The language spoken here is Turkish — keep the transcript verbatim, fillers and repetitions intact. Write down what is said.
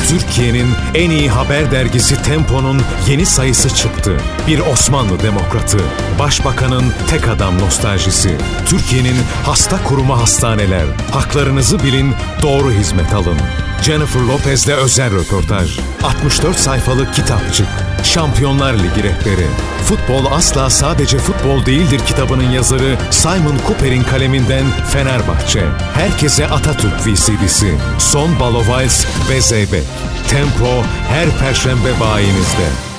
Türkiye'nin en iyi haber dergisi Tempo'nun yeni sayısı çıktı. Bir Osmanlı demokratı, başbakanın tek adam nostaljisi. Türkiye'nin hasta kurumu hastaneler. Haklarınızı bilin, doğru hizmet alın. Jennifer Lopez'le özel röportaj. altmış dört sayfalık kitapçık. Şampiyonlar Ligi rehberi. Futbol asla sadece futbol değildir kitabının yazarı Simon Cooper'in kaleminden Fenerbahçe. Herkese Atatürk V C D'si. Son Balo Vals ve Zeybek. Tempo her perşembe bayinizde.